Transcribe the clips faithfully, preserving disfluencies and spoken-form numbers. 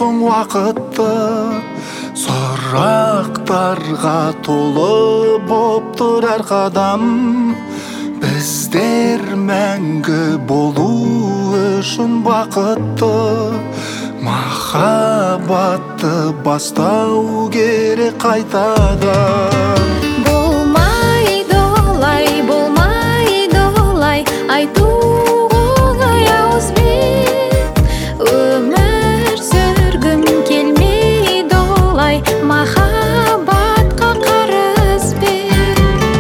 соң уақытты, сұрақтарға толы боптыр әр қадам. Біздер мәңгі болу үшін бақытты, махаббатты бастау керек қайтадан. Болмайды олай, болмайды олай, айту оңай ауызбен. Өмір сүргім келмейді олай, махаббатқа қарызбен.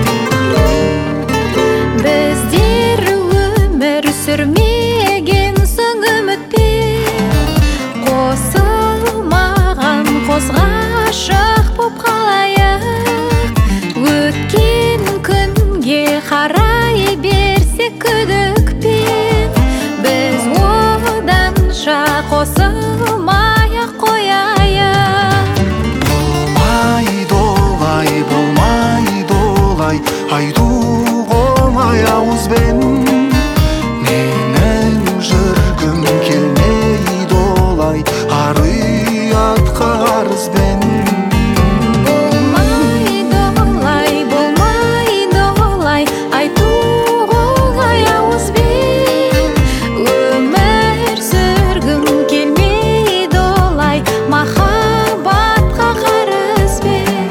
Біздер өмір сүрмеген соң үмітпен, қосылмаған қозға ғашық боп қалайық. Өткен күнге қарай берсек күдікпен, біз оданша қосылмай-ақ қояйық. Болмайды олай, болмайды олай, айту оңай ауызбен. Менің жүргім келмейді олай, ар-ұятқа қарызбен. Болмайды олай, болмайды олай, айту оңай ауызбен. Өмір сүргім келмейді олай, махаббатқа қарызбен.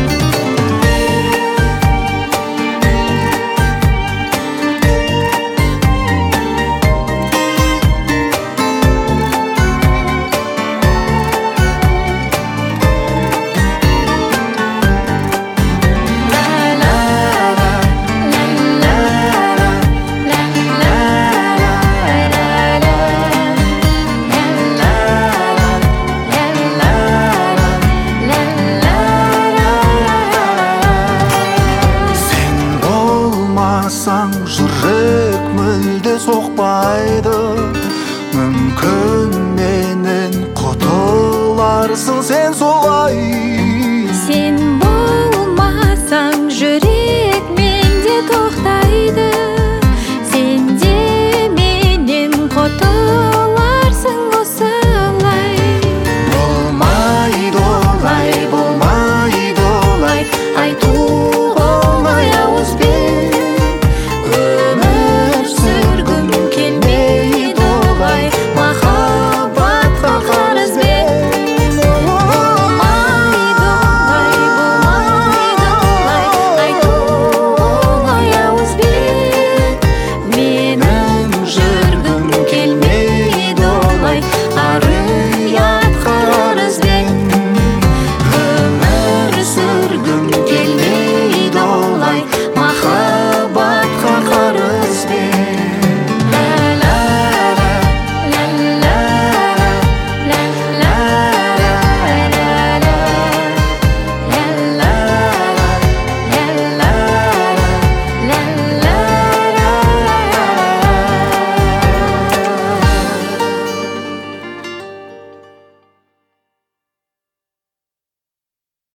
Болмасаң жүрек мүлде соқпайды, мүмкін менен құтыларсың сен солай. Сен болмасаң жүрек менде тоқтайды, сен де менен құтыларсың осылай. Болмайды олай, болмайды олай, айту оңай ауызбен. Өмір сүргім келмейді олай, махаббатқа қарызбен. Болмайды олай, болмайды олай, айту оңай ауызбен. Менің жүргім келмейді олай, ар-ұятқа қарызбен. Өмір сүргім келмейді олай,